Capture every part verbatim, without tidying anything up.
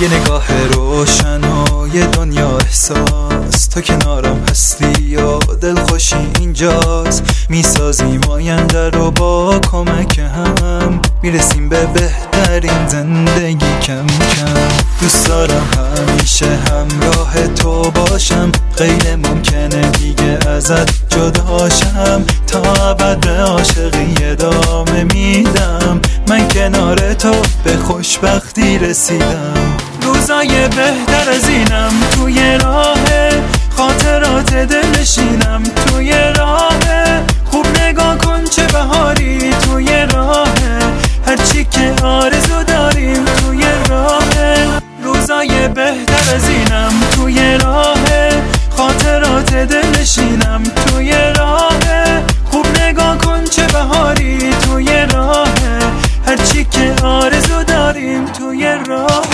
یه نگاه روشن و یه دنیا احساس، تو کنارم هستی یا دلخوشی اینجاست. میسازیم آینده رو با کمک هم، میرسیم به بهترین زندگی کم کم. دوست دارم همیشه همراه تو باشم، غیر ممکنه دیگه ازت جداشم. تا ابد به عاشقی ادامه میدم، من کنار تو به خوشبختی رسیدم. روزای بهتر از اینم توی راه، خاطرات دلنشینم توی راه. خوب نگاه کن چه بهاری توی راه، هرچی که آرزو داریم توی راه. روزای بهتر از اینم توی راه، خاطرات دلنشینم توی راه. خوب نگاه کن چه بهاری توی راه، هرچی که آرزو داریم توی راه.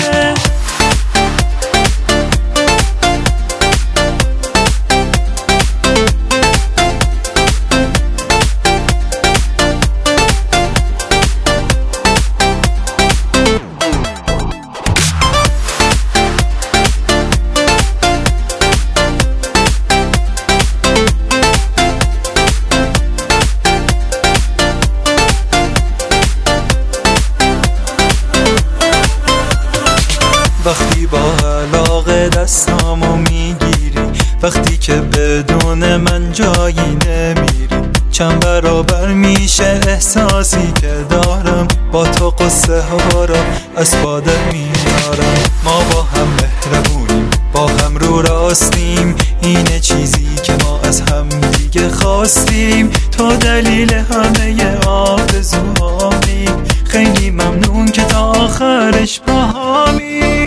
وقتی با علاقه دستامو میگیری، وقتی که بدون من جایی نمیری، چند برابر میشه احساسی که دارم. با تو قصه ها را از بادر میارم. ما با هم مهربونیم، با هم رو راستیم، اینه چیزی که ما از هم دیگه خواستیم. تو دلیل همه آرزوهامی، خیلی ممنون که تا آخرش با همی.